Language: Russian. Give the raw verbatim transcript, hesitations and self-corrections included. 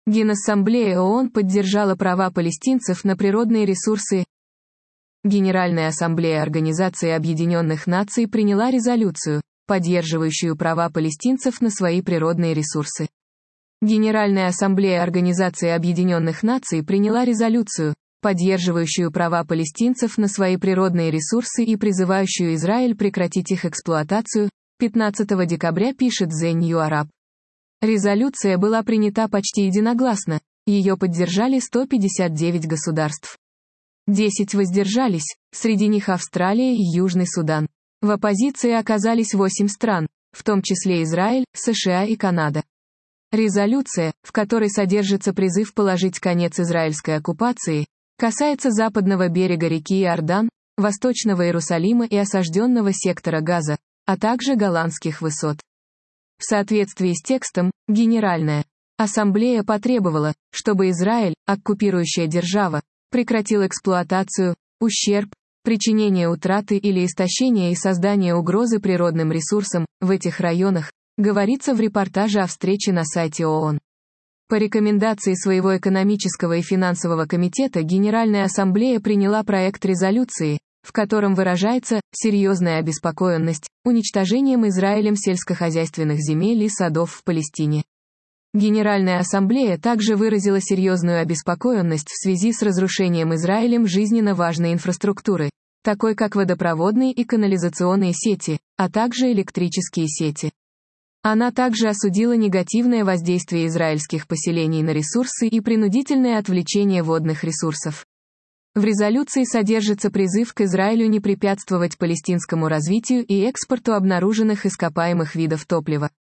Генассамблея ООН поддержала права палестинцев на природные ресурсы. Генеральная ассамблея Организации Объединенных Наций приняла резолюцию, поддерживающую права палестинцев на свои природные ресурсы. Генеральная ассамблея Организации Объединенных Наций приняла резолюцию, поддерживающую права палестинцев на свои природные ресурсы и призывающую Израиль прекратить их эксплуатацию, пятнадцатого декабря пишет The New Arab. Резолюция была принята почти единогласно, ее поддержали сто пятьдесят девять государств. десять воздержались, среди них Австралия и Южный Судан. В оппозиции оказались восемь стран, в том числе Израиль, США и Канада. Резолюция, в которой содержится призыв положить конец израильской оккупации, касается западного берега реки Иордан, восточного Иерусалима и осажденного сектора Газа, а также Голландских высот. В соответствии с текстом, Генеральная ассамблея потребовала, чтобы Израиль, оккупирующая держава, прекратил эксплуатацию, ущерб, причинение утраты или истощение и создание угрозы природным ресурсам в этих районах, говорится в репортаже о встрече на сайте ООН. По рекомендации своего экономического и финансового комитета Генеральная ассамблея приняла проект резолюции, в котором выражается серьезная обеспокоенность уничтожением Израилем сельскохозяйственных земель и садов в Палестине. Генеральная ассамблея также выразила серьезную обеспокоенность в связи с разрушением Израилем жизненно важной инфраструктуры, такой как водопроводные и канализационные сети, а также электрические сети. Она также осудила негативное воздействие израильских поселений на ресурсы и принудительное отвлечение водных ресурсов. В резолюции содержится призыв к Израилю не препятствовать палестинскому развитию и экспорту обнаруженных ископаемых видов топлива.